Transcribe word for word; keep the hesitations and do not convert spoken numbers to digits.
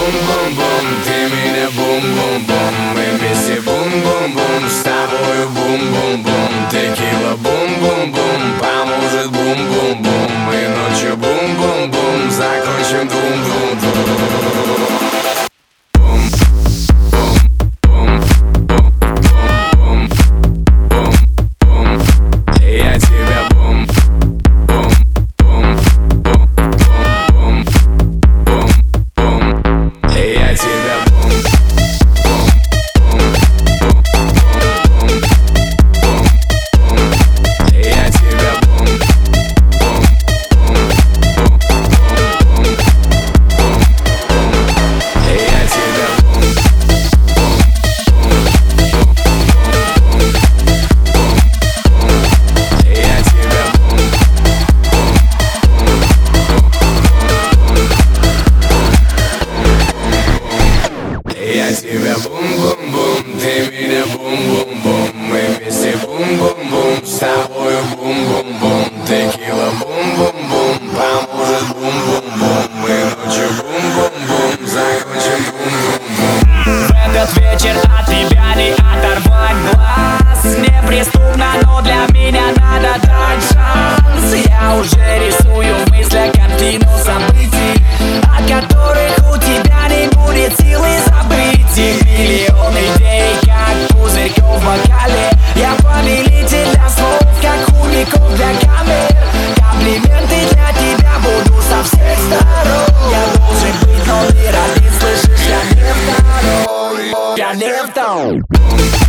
бум-бум-бум, ты меня бум-бум-бум. Мы вместе бум-бум-бум, с тобою бум-бум-бум. Текила бум-бум-бум, поможет бум-бум-бум. Мы ночью бум-бум-бум, закончим бум-бум-бум. Я тебя бум-бум-бум, ты меня бум-бум-бум. Мы вместе бум-бум-бум, с тобою бум-бум-бум. Текила бум-бум-бум, поможет бум-бум-бум. Мы ночью бум-бум-бум, закончим бум-бум-бум. В этот вечер от тебя не оторвать глаз. Неприступно, но для меня надо дать шанс. Я уже рисую в мыслях картину событий, от которых у тебя не будет силы забыть их. Миллион идей, как пузырьков в бокале. Я повелитель для слов, как худиков для камер. Комплименты для тебя буду со всех сторон. Я должен быть номер один, слышишь, я не второй. Я не второй.